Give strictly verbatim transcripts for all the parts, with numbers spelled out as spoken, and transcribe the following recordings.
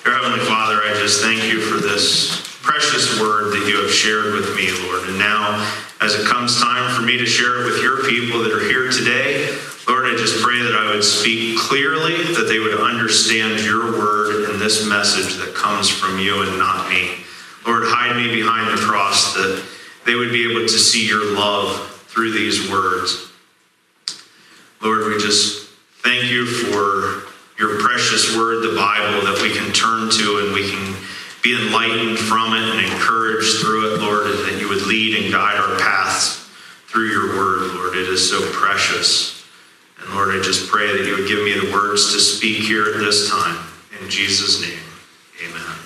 Dear Heavenly Father, I just thank you for this precious word that you have shared with me, Lord. And now, as it comes time for me to share it with your people that are here today, Lord, I just pray that I would speak clearly, that they would understand your word and this message that comes from you and not me. Lord, hide me behind the cross, that they would be able to see your love through these words. Lord, we just thank you for your precious word, the Bible, that we can turn to and we can be enlightened from it and encouraged through it, Lord, and that you would lead and guide our paths through your word, Lord. It is so precious. And Lord, I just pray that you would give me the words to speak here at this time. In Jesus' name, amen.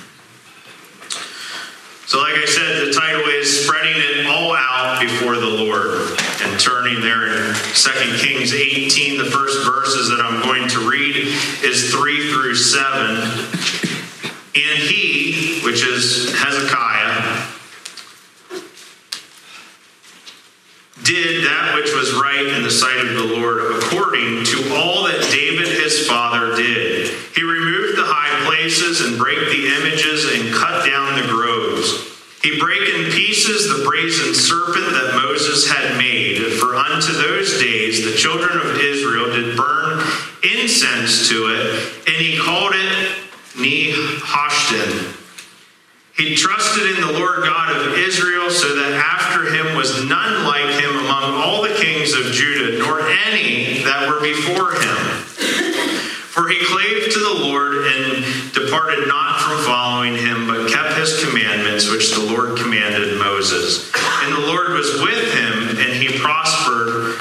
So like I said, the title is Spreading It All Out Before the Lord. And turning there in Second Kings eighteen, the first verses that I'm going to read is three through seven. And he, which is Hezekiah, did that which was right in the sight of the Lord, according to all that David his father did. He removed the high places and brake the images and cut down the groves. He brake in pieces the brazen serpent that Moses had made. For unto those days the children of Israel did burn incense to it, and he called it Nehushtan. He trusted in the Lord God of Israel, so that after him was none like him among all the kings of Judah, nor any that were before him. For he clave to the Lord and departed not from following him, but kept his commandments, which the Lord commanded Moses. And the Lord was with him, and he prospered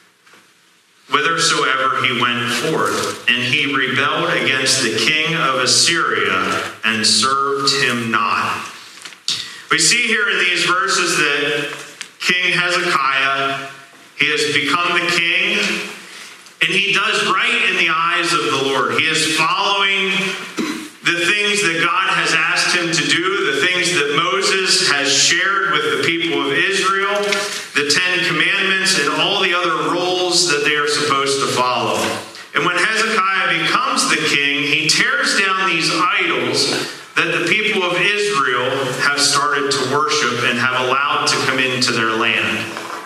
whithersoever he went forth. And he rebelled against the king of Assyria and served him not. We see here in these verses that King Hezekiah, he has become the king, and he does right in the eyes of the Lord. He is following the things that God has asked him to do, the things that Moses has shared with the people of Israel, the Ten Commandments, and all the other rules that they are supposed to follow. And when Hezekiah becomes the king, he tears down these idols that the people of Israel have started to worship and have allowed to come into their land.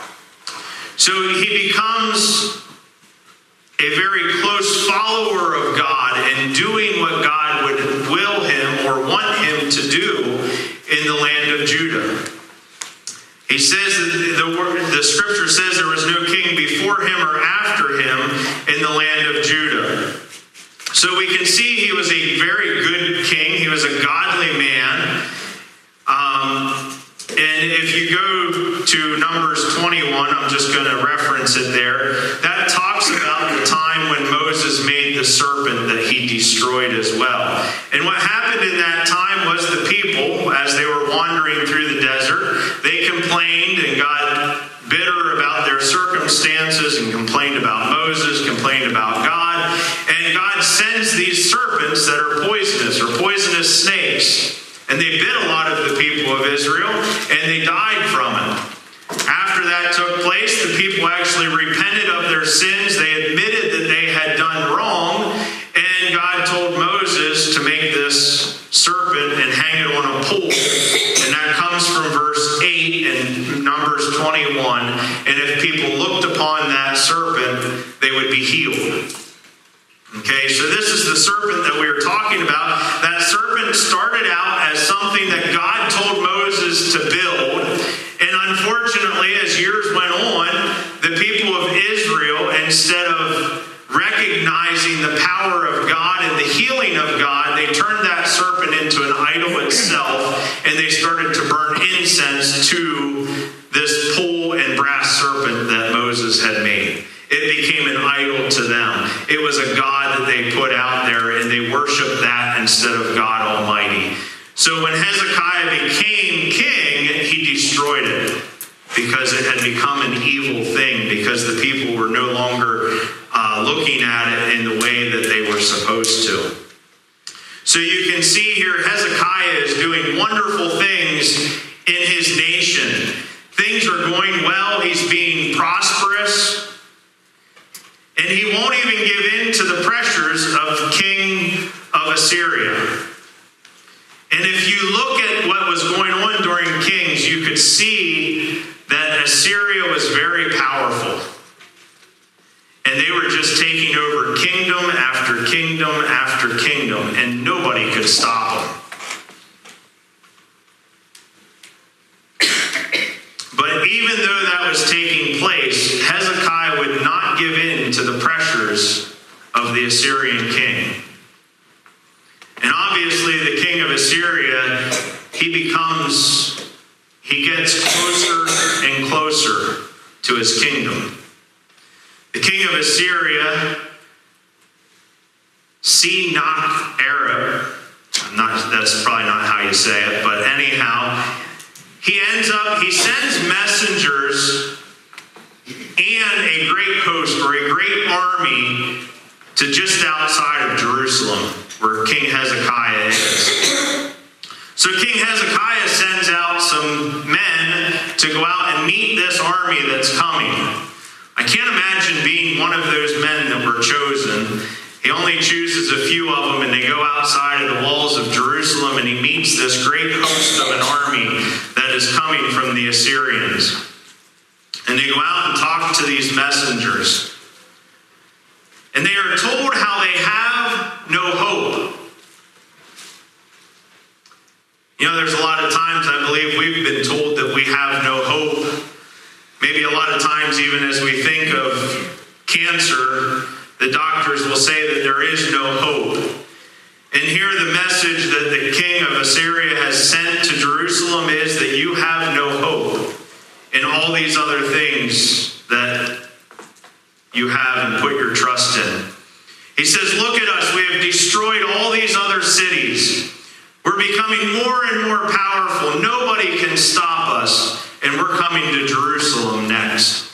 So he becomes a very close follower of God and doing what God would will him or want him to do in the land of Judah. He says that the, the, the scripture says there was no king before him or after him in the land of Judah. So we can see he was a very good king. He was a godly man. Um, and if you go to Numbers twenty-one, I'm just going to reference it there. That talks about the time when Moses made the serpent that he destroyed as well. And what happened in that time was the people, as they were wandering through the desert, they complained and got bitter about their circumstances and complained about Moses, complained about God. And God sends these serpents that are poisonous or poisonous snakes. And they bit a lot of the people of Israel, and they died from it. After that took place, the people actually repented of their sins. They admitted that they had done wrong, and God told Moses to make this serpent and hang it on a pole. And that comes from verse eight in Numbers twenty-one. And if people looked upon that serpent, they would be healed. Okay, so this is the serpent that we were talking about. That serpent started out as something that God told Moses to build. And unfortunately, as years went on, the people of Israel, instead of recognizing the power of God and the healing of God, they turned that serpent into an idol itself, and they started to burn incense to this pole and brass serpent that Moses had made. It became an idol to them. It was a god that they put out there, and they worshiped that instead of God Almighty. So when Hezekiah became king, he destroyed it because it had become an evil thing, because the people were no longer uh, looking at it in the way that they were supposed to. So you can see here Hezekiah is doing wonderful things in his nation. Things are going well. He's being prosperous. And he won't even give in to the pressures of King of Assyria. And if you look at what was going on during Kings, you could see that Assyria was very powerful. And they were just taking over kingdom after kingdom after kingdom, and nobody could stop them. But even though that was taking place, Hezekiah would not give in to the pressures of the Assyrian king. And obviously the king of Assyria, he becomes, he gets closer and closer to his kingdom. The king of Assyria, Sennacherib, not, that's probably not how you say it, but anyhow, he ends up, he sends messengers and a great host or a great army to just outside of Jerusalem, where King Hezekiah is. So King Hezekiah sends out some men to go out and meet this army that's coming. I can't imagine being one of those men that were chosen. He only chooses a few of them, and they go outside of the walls of Jerusalem, and he meets this great host of an army that is coming from the Assyrians. And they go out and talk to these messengers. And they are told how they have no hope. You know, there's a lot of times I believe we've been told that we have no hope. Maybe a lot of times, even as we think of cancer, the doctors will say that there is no hope. And here the message that the king of Assyria has sent to Jerusalem is that you have no hope in all these other things that you have and put your trust in. He says, look at us, we have destroyed all these other cities. We're becoming more and more powerful. Nobody can stop us, and we're coming to Jerusalem next.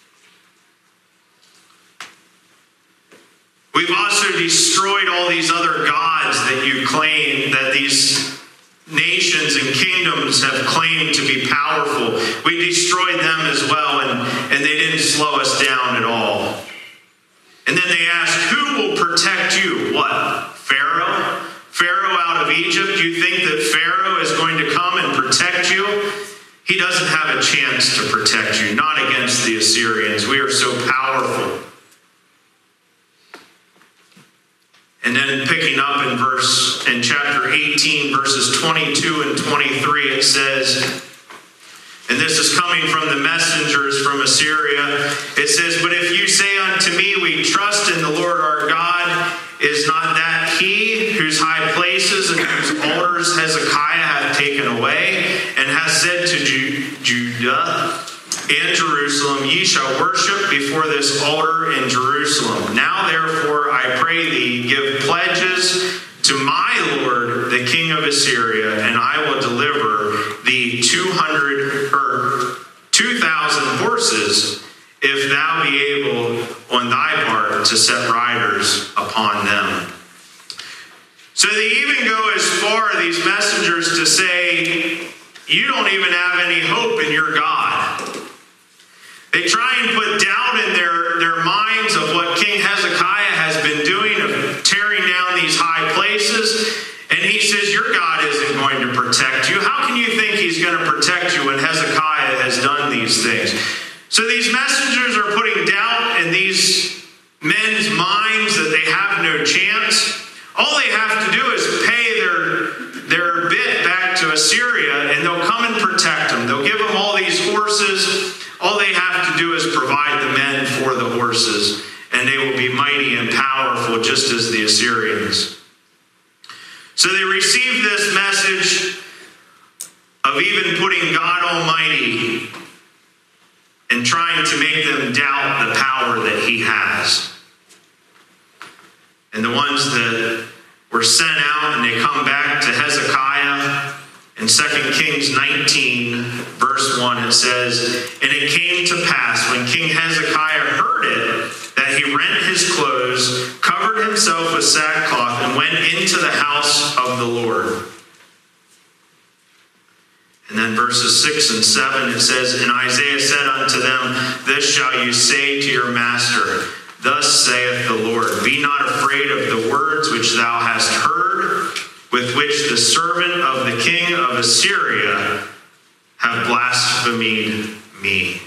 We've also destroyed all these other gods that you claim, that these nations and kingdoms have claimed to be powerful. We destroyed them as well, and, and they didn't slow us down at all. And then they ask, who will protect you? What? Pharaoh? Pharaoh out of Egypt? You think that Pharaoh is going to come and protect you? He doesn't have a chance to protect you, not against the Assyrians. We are so powerful. And then picking up in verse, in chapter eighteen, verses twenty-two and twenty-three, it says, and this is coming from the messengers from Assyria, it says, but if you say unto me, we trust in the Lord our God, is not that he whose high places and whose altars Hezekiah hath taken away, and hath said to Ju- Judah and Jerusalem, ye shall worship before this altar in Jerusalem. Now therefore, I pray thee, give pledges to my Lord, the king of Assyria, and I will deliver thee two hundred or two thousand horses, if thou be able on thy part to set riders upon them. So they even go as far, these messengers, to say, you don't even have any hope in your God. They try and put doubt in their, their minds of what King Hezekiah has been doing, of tearing down these high places. And he says, your God isn't going to protect you. How can you think he's going to protect you when Hezekiah has done these things? So these messengers are putting doubt in these men's minds that they have no chance. All they have to do is pay their, their bit back to Assyria, and they'll come and protect them. They'll give them all these horses. All they have to do is provide the men for the horses, and they will be mighty and powerful, just as the Assyrians. So they receive this message of even putting God Almighty and trying to make them doubt the power that he has. And the ones that were sent out and they come back to Hezekiah, in Second Kings nineteen, verse one, it says, and it came to pass when King Hezekiah heard it, that he rent his clothes, covered himself with sackcloth, and went into the house of the Lord. And then verses six and seven, it says, and Isaiah said unto them, this shall you say to your master, thus saith the Lord, be not afraid of the words which thou hast heard, with which which the servant of the king of Assyria have blasphemed me.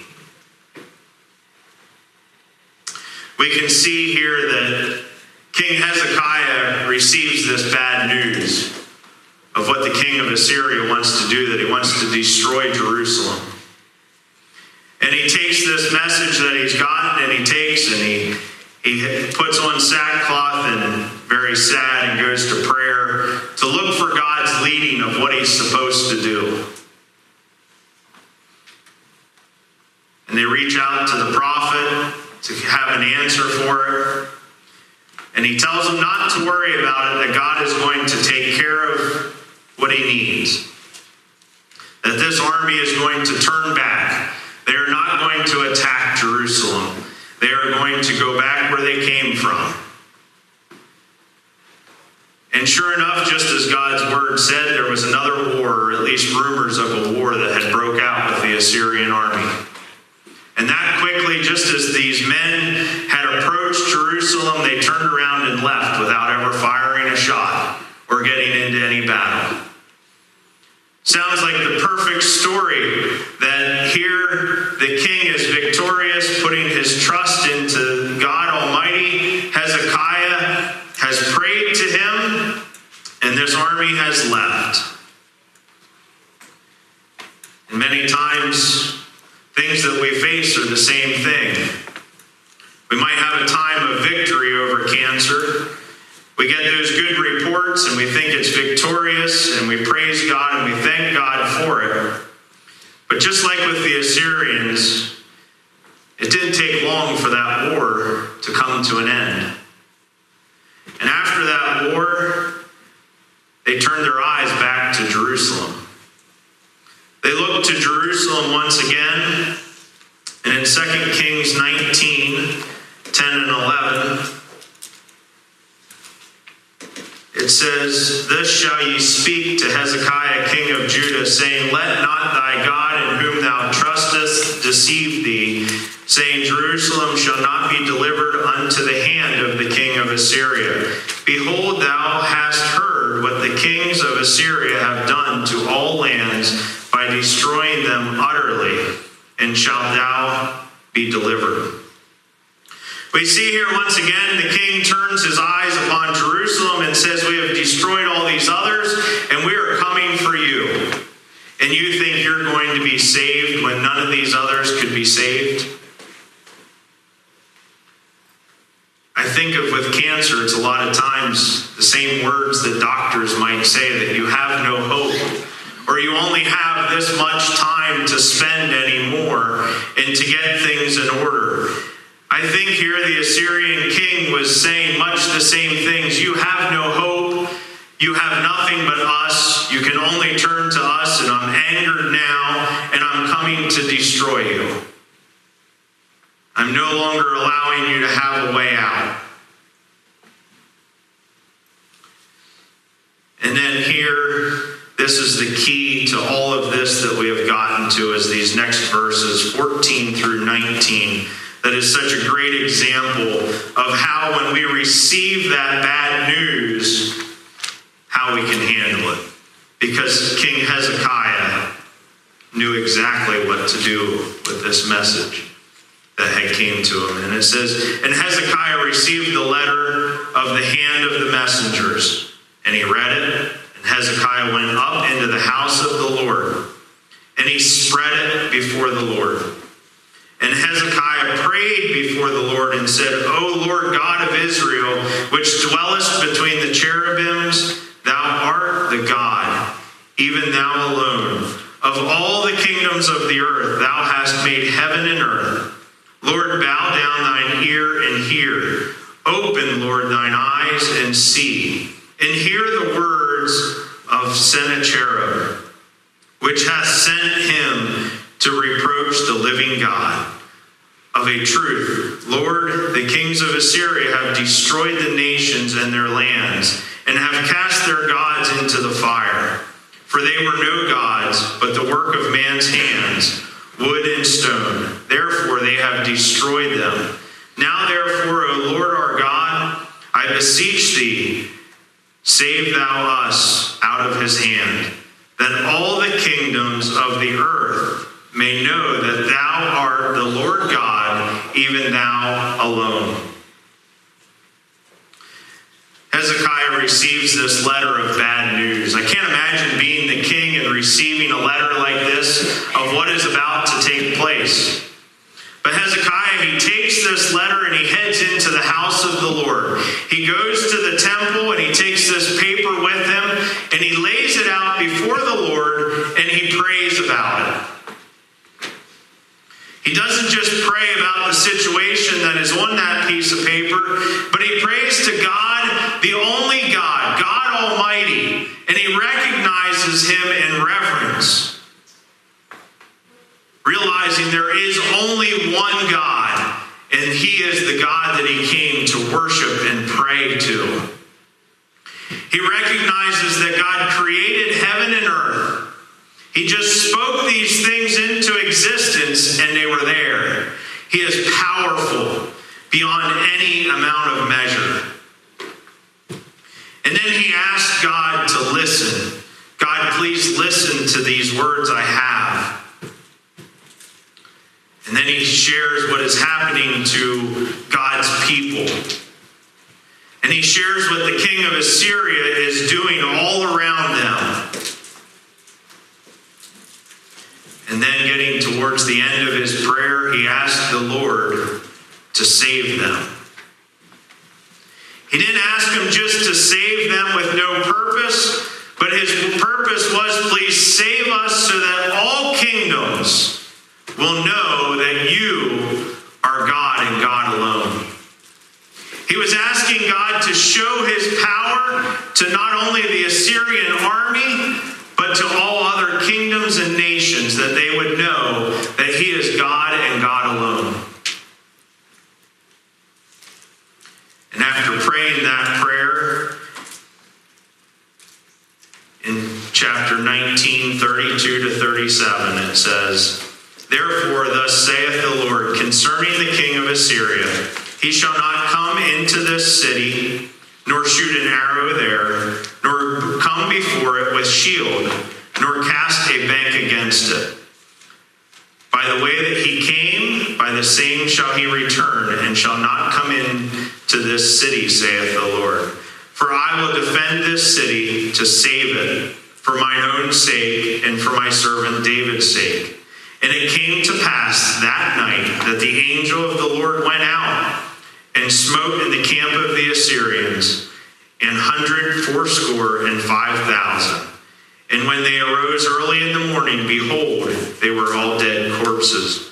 We can see here that King Hezekiah receives this bad news of what the king of Assyria wants to do, that he wants to destroy Jerusalem. And he takes this message that he's gotten, and he takes and he, he puts on sackcloth and very sad and goes to prayer to look for God's leading of what he's supposed to do. And they reach out to the prophet to have an answer for it. And he tells them not to worry about it, that God is going to take care of what he needs. That this army is going to turn back. They are not going to attack Jerusalem. They are going to go back where they came from. And sure enough, just as God's word said, there was another war, or at least rumors of a war that had broke out with the Assyrian army. And that quickly, just as these men had approached Jerusalem, they turned around and left without ever firing a shot or getting into any battle. Sounds like the perfect story that here the king is victorious, putting his trust into God Almighty. Hezekiah has prayed to him, and this army has left. And many times, things that we face are the same thing. We might have a time of victory over cancer. We get those good reports and we think it's victorious and we praise God and we thank God for it. But just like with the Assyrians, it didn't take long for that war to come to an end. And after that war, they turned their eyes back to Jerusalem. They looked to Jerusalem once again, and in Second Kings nineteen, ten and eleven, it says, "Thus shall ye speak to Hezekiah king of Judah, saying, Let not thy God in whom thou trustest deceive thee, saying, Jerusalem shall not be delivered unto the hand of the king of Assyria. Behold, thou hast heard what the kings of Assyria have done to all lands by destroying them utterly, and shalt thou be delivered." We see here once again the king turns his eyes upon Jerusalem and says, "We have destroyed all these others, and we are coming for you." And you think you're going to be saved when none of these others could be saved? I think of with cancer, it's a lot of times the same words that doctors might say, that you have no hope, or you only have this much time to spend anymore and to get things in order. I think here the Assyrian king was saying much the same things. You have no hope. You have nothing but us. You can only turn to us, and I'm angered now, and I'm coming to destroy you. I'm no longer allowing you to have a way out. And then here, this is the key to all of this that we have gotten to, is these next verses, fourteen through nineteen. That is such a great example of how when we receive that bad news, how we can handle it. Because King Hezekiah knew exactly what to do with this message that had came to him. And it says, "And Hezekiah received the letter of the hand of the messengers, and he read it. And Hezekiah went up into the house of the Lord, and he spread it before the Lord. And Hezekiah prayed before the Lord and said, O Lord God of Israel, which dwellest between the cherubims, thou art the God, even thou alone. Of all the kingdoms of the earth, thou hast made heaven and earth. Lord, bow down thine ear and hear. Open, Lord, thine eyes and see. And hear the words of Sennacherib, which hath sent him to reproach the living God. Of a truth, Lord, the kings of Assyria have destroyed the nations and their lands, and have cast their gods into the fire. For they were no gods, but the work of man's hands, wood and stone. Therefore they have destroyed them. Now therefore, O Lord our God, I beseech thee, save thou us out out of his hand, that all the kingdoms of the earth may know that thou art the Lord God, even thou alone. Hezekiah receives this letter of bad news. I can't imagine being the king and receiving a letter like this of what is about to take place. But Hezekiah, he takes this letter and he heads into the house of the Lord. He goes to the temple and he takes this paper with him and he lays it out before the Lord and he prays about it. He doesn't just pray about the situation that is on that piece of paper, but he prays to God, the only God, God Almighty, and he recognizes him in reverence, realizing there is only one God, and he is the God that he came to worship and pray to. He recognizes that God created heaven and earth. He just spoke these things into existence and they were there. He is powerful beyond any amount of measure. And then he asked God to listen. God, please listen to these words I have. And then he shares what is happening to God's people. And he shares what the king of Assyria is doing all around them. And then getting towards the end of his prayer, he asked the Lord to save them. He didn't ask him just to save them with no purpose, but his purpose was, please save us so that all kingdoms will know that you are God and God alone. He was asking God to show his power to not only the Assyrian army, but to all other kingdoms and nations, that they would know that he is God and God alone. And after praying that prayer, in chapter nineteen, thirty-two to thirty-seven, it says, therefore, thus saith the Lord concerning the king of Assyria, he shall not come into this city, nor shoot an arrow there, nor come before it with shield, nor cast a bank against it. By the way that he came, by the same shall he return, and shall not come in to this city, saith the Lord. For I will defend this city to save it, for mine own sake, and for my servant David's sake. And it came to pass that night that the angel of the Lord went out and smote in the camp of the Assyrians an hundred fourscore and five thousand. And when they arose early in the morning, behold, they were all dead corpses.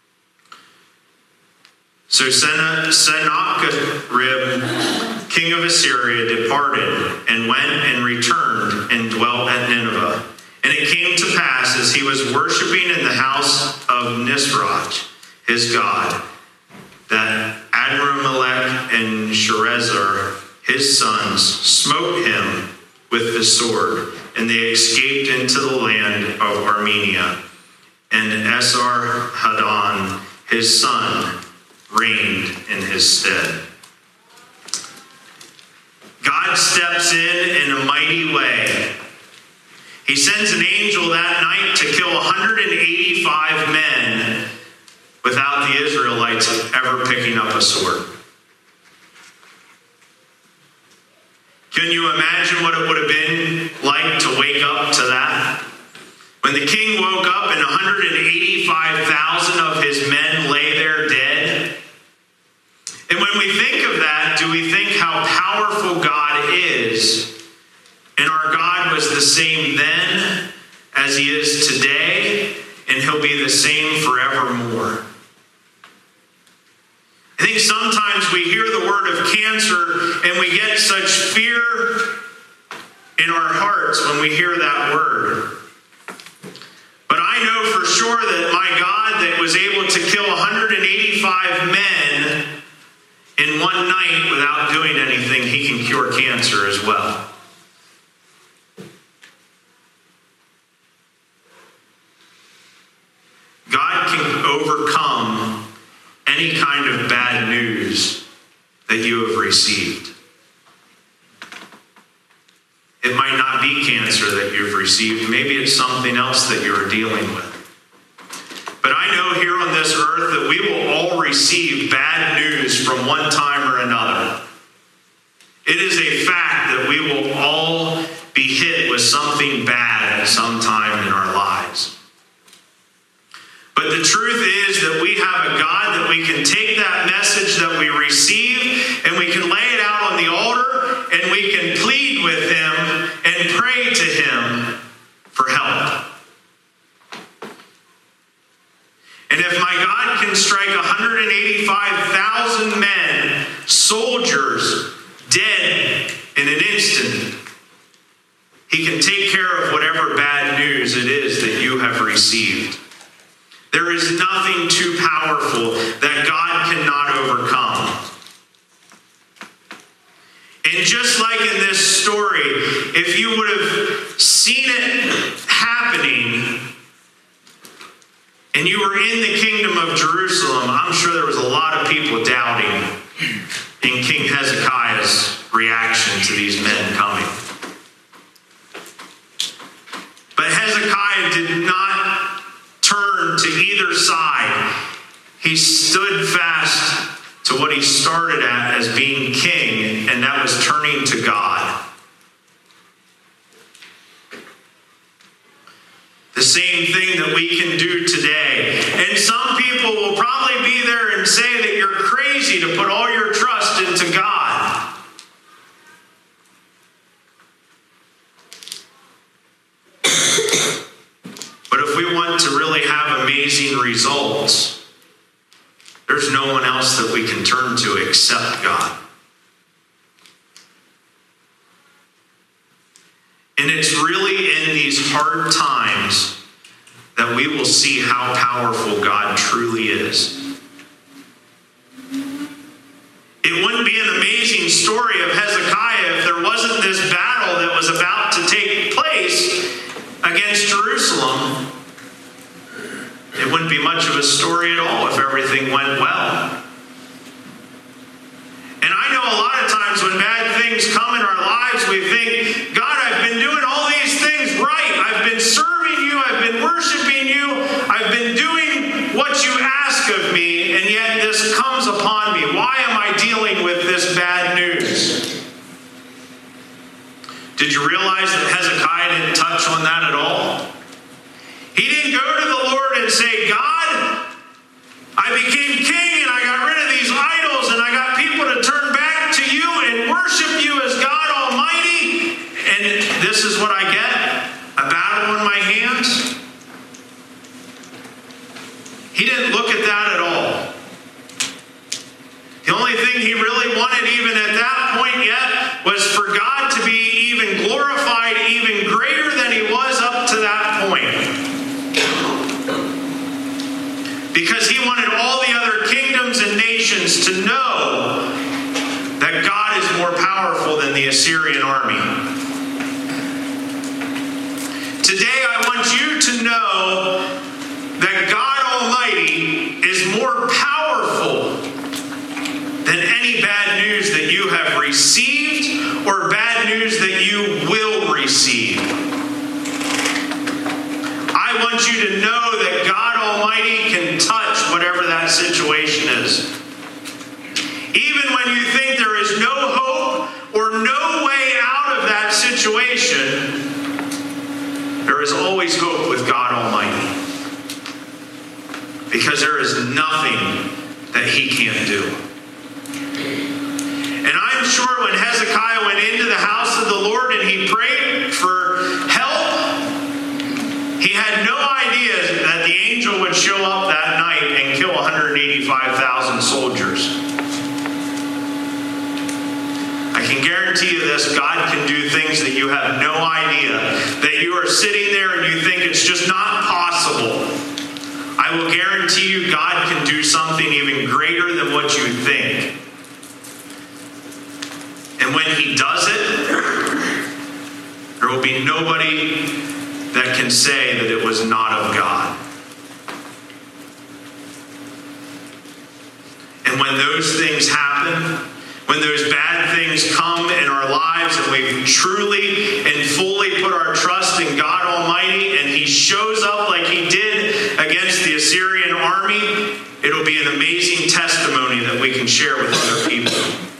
So Sennacherib, king of Assyria, departed and went and returned and dwelt at Nineveh. And it came to pass, as he was worshiping in the house of Nisroch, his god, that Adrammelech and Sharezer, his sons, smote him with the sword, and they escaped into the land of Armenia. And Esarhaddon, his son, reigned in his stead. God steps in in a mighty way. He sends an angel that night to kill one hundred eighty-five men without the Israelites ever picking up a sword. Can you imagine what it would have been like to wake up to that? When the king woke up and one hundred eighty-five thousand of his men lay there dead. And when we think of that, do we think how powerful God is? And our God was the same then as he is today, and he'll be the same forevermore. I think sometimes we hear the word of cancer and we get such fear in our hearts when we hear that word. But I know for sure that my God that was able to kill one hundred eighty-five men in one night without doing anything, he can cure cancer as well. God can overcome any kind of bad news that you have received. It might not be cancer that you've received. Maybe it's something else that you're dealing with. But I know here on this earth that we will all receive bad news from one time or another. It is a fact that we will all be hit with something bad at some time in our lives. But the truth is that we have a God that we can take that message that we receive and we can lay it out on the altar and we can plead with him and pray to him for help. And if my God can strike one hundred eighty-five thousand men, soldiers, dead in an instant, he can take care of whatever bad news it is that you have received. There is nothing too powerful that God cannot overcome. And just like in this story, if you would have seen it happening and you were in the kingdom of Jerusalem, I'm sure there was a lot of people doubting in King Hezekiah's reaction to these men coming. But Hezekiah did not turn to either side. He stood fast to what he started at as being king, and that was turning to God. The same thing that we can do today. And some people will probably be there and say that you're crazy to put all your trust into God. But if we want to really have amazing results, there's no one else that we can turn to except God. And it's really in these hard times that we will see how powerful God truly is. It wouldn't be an amazing story of Hezekiah if there wasn't this battle that was about to take place against Jerusalem. It wouldn't be much of a story at all if everything went well. And I know a lot of times when bad things come in our lives, we think, God, I've been doing all these things right. I've been serving you. I've been worshiping you. I've been doing what you ask of me, and yet this comes upon me. Why am I dealing with this bad news? Did you realize that Hezekiah didn't touch on that at all? He didn't go to the Lord and say, God, I became king and I got rid of these idols and I got people to turn back to you and worship you as God Almighty, and this is what I get? A battle on my hands? He didn't look at that at all. The only thing he really wanted even at that point yet was for God to be even glorified, even greater than he was up to that point. Because he wanted all the other kingdoms and nations to know that God is more powerful than the Assyrian army. Today I want you to know that God Almighty is more powerful than any bad news that you have received or bad news that you will receive. I want you to know that God Almighty can touch whatever that situation is. Even when you think there is no hope or no way out of that situation, there is always hope with God Almighty. Because there is nothing that he can't do. And I'm sure when Hezekiah went into the house of the Lord and he prayed for help, he had no idea that the angel would show up that night and kill one hundred eighty-five thousand soldiers. I can guarantee you this, God can do things that you have no idea. That you are sitting there and you think it's just not possible. I will guarantee you God can do something even greater than what you think. And when he does it, there will be nobody that can say that it was not of God. And when those things happen, when those bad things come in our lives and we truly and fully put our trust in God Almighty and He shows up like He did against the Assyrian army, it'll be an amazing testimony that we can share with other people.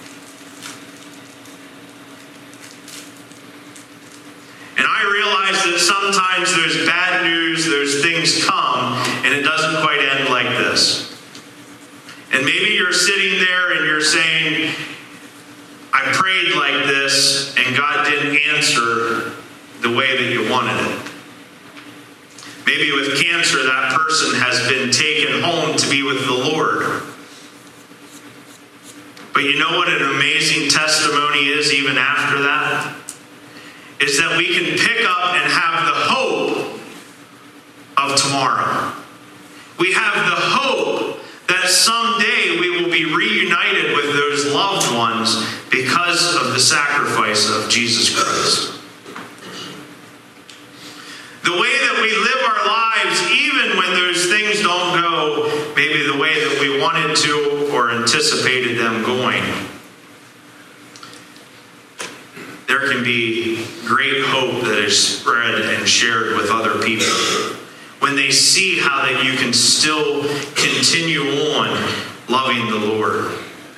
And I realize that sometimes there's bad news, those things come, and it doesn't quite end like this. And maybe you're sitting there and you're saying, I prayed like this and God didn't answer the way that you wanted it. Maybe with cancer, that person has been taken home to be with the Lord. But you know what an amazing testimony is even after that? Is that we can pick up and have the hope of tomorrow. We have the hope that someday we will be reunited with those loved ones because of the sacrifice of Jesus Christ. The way that we live our lives, even when those things don't go maybe the way that we wanted to or anticipated them going, there can be great hope that is spread and shared with other people when they see how that you can still continue on loving the Lord.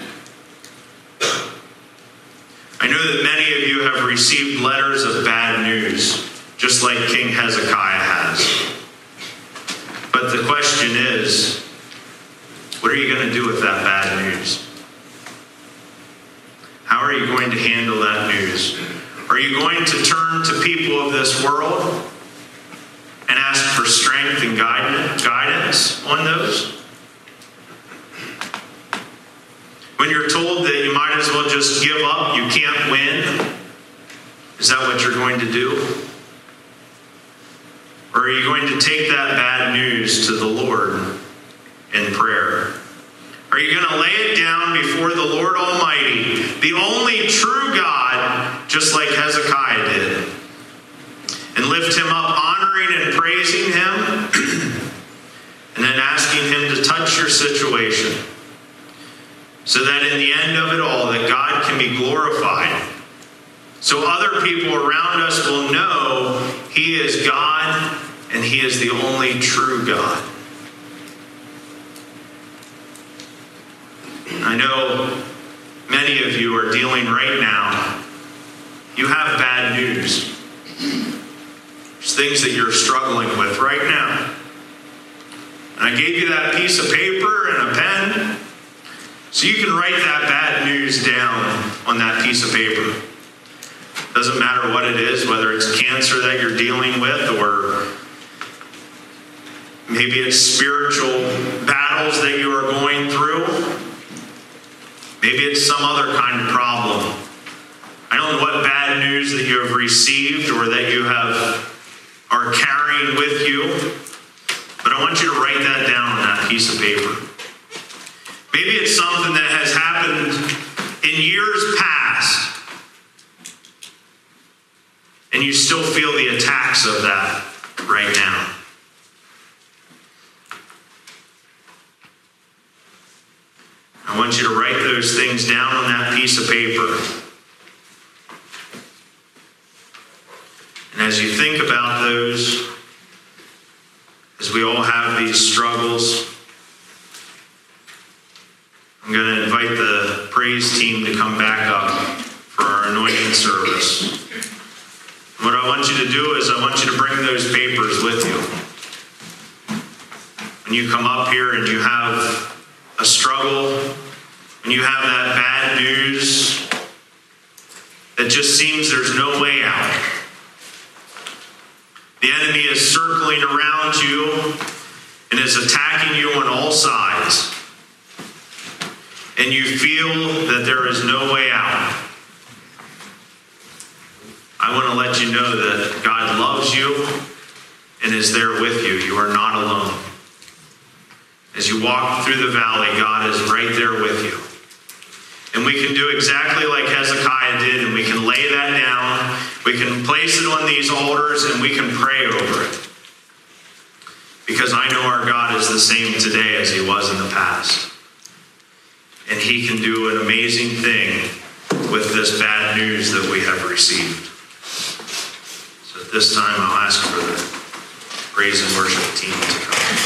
I know that many of you have received letters of bad news, just like King Hezekiah has. But the question is, what are you going to do with that bad news? How are you going to handle that news? Are you going to turn to people of this world and ask for strength and guidance on those? When you're told that you might as well just give up, you can't win, is that what you're going to do? Or are you going to take that bad news to the Lord in prayer? Are you going to lay it down before the Lord Almighty, the only true God, just like Hezekiah did, and lift Him up, honoring and praising Him, and then asking Him to touch your situation, so that in the end of it all, that God can be glorified, so other people around us will know He is God and He is the only true God. I know many of you are dealing right now. You have bad news. There's things that you're struggling with right now. And I gave you that piece of paper and a pen so you can write that bad news down on that piece of paper. Doesn't matter what it is, whether it's cancer that you're dealing with, or maybe it's spiritual battles that you are going through. Maybe it's some other kind of problem. I don't know what bad news that you have received or that you have are carrying with you, but I want you to write that down on that piece of paper. Maybe it's something that has happened in years past, and you still feel the attacks of that right now. I want you to write those things down on that piece of paper. And as you think about those, as we all have these struggles, I'm going to invite the praise team to come back up for our anointing service. What I want you to do is I want you to bring those papers with you. When you come up here and you have a struggle, when you have that bad news that just seems there's no way out. The enemy is circling around you and is attacking you on all sides. And you feel that there is no way out. I want to let you know that God loves you and is there with you. You are not alone. As you walk through the valley, God is right there with you. And we can do exactly like Hezekiah did, and we can lay that down. We can place it on these altars, and we can pray over it. Because I know our God is the same today as He was in the past. and he can do an amazing thing with this bad news that we have received. So at this time, I'll ask for the praise and worship team to come.